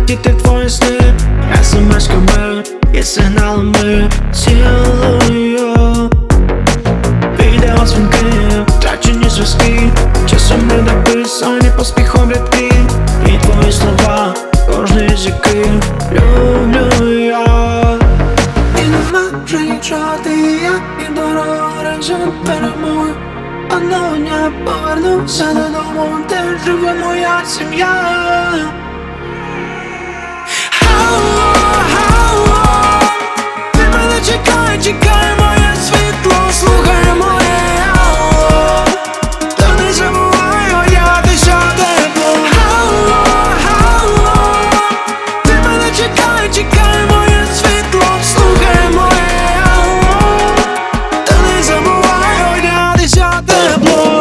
летіти в твої сни, смс-ками і сигналами цілую. Відеодзвінки, втрачені зв'язки, часом не написані поспіхом рядки, і твої слова, кожний з яких люблю я. І нема вже нічого, ти і я, і дорога горизонт перемоги. Одного дня повернуся додому, де живе моя сім'я. Ти мене чекай, чекай, моє світло, слухай моє алло. Та не забувай одягтися тепло. Ти мене чекай, чекай, моє світло, слухай моє алло. Та не забувай одягтися тепло.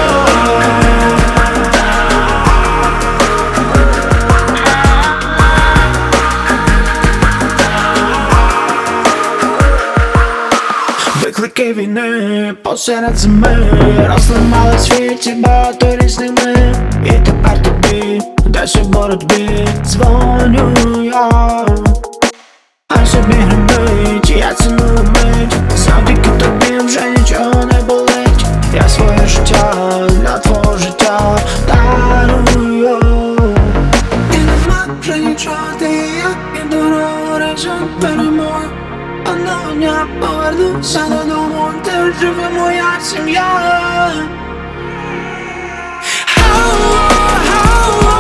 Виклики війни посеред зими розламали світі багато різними. І тепер тобі десь у боротьбі дзвоню я. А собі гримить, я ціную мить, завдяки тобі вже нічого не болить. Я своє життя для твого життя дарую. І нема вже нічого, ти і я, і дорога горизонт перемоги. Одного дня повернуся додому, де живе моя сім'я.